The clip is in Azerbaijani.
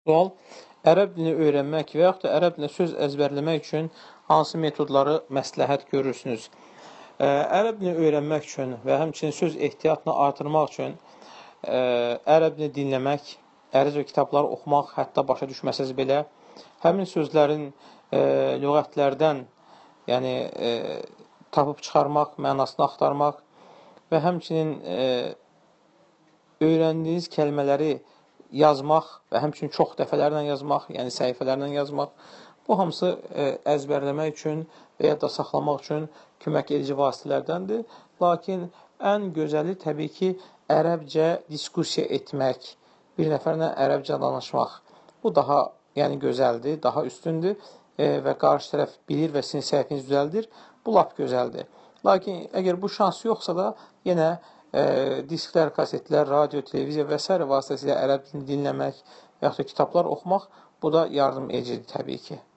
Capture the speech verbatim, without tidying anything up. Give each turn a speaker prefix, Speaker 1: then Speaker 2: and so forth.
Speaker 1: Sual, ərəb dilini öyrənmək və yaxud da ərəb dilində söz əzbərləmək üçün hansı metodları məsləhət görürsünüz? Ərəb dilini öyrənmək üçün və həmçinin söz ehtiyatını artırmaq üçün ərəb dilini dinləmək, ərəbcə kitabları oxumaq, hətta başa düşməsəz belə, həmin sözlərin lüğətlərdən, yəni tapıb çıxarmaq, mənasını axtarmaq və həmçinin öyrəndiyiniz kəlmələri yazmaq və həmçinin çox dəfələrlə yazmaq, yəni səhifələrlə yazmaq, bu hamısı əzbərləmək üçün və ya da saxlamaq üçün kömək edici vasitələrdəndir. Lakin ən gözəli təbii ki, ərəbcə diskussiya etmək, bir nəfərlə ərəbcə danışmaq. Bu daha yəni gözəldir, daha üstündür və qarşı tərəf bilir və sizin səhifiniz düzəldir. Bu lap gözəldir. Lakin əgər bu şans yoxsa da yenə disklər, kasetlər, radio, televiziya və s. vasitəsilə ərəb dilini dinləmək və yaxud da kitablar oxumaq, bu da yardım edicidir təbii ki.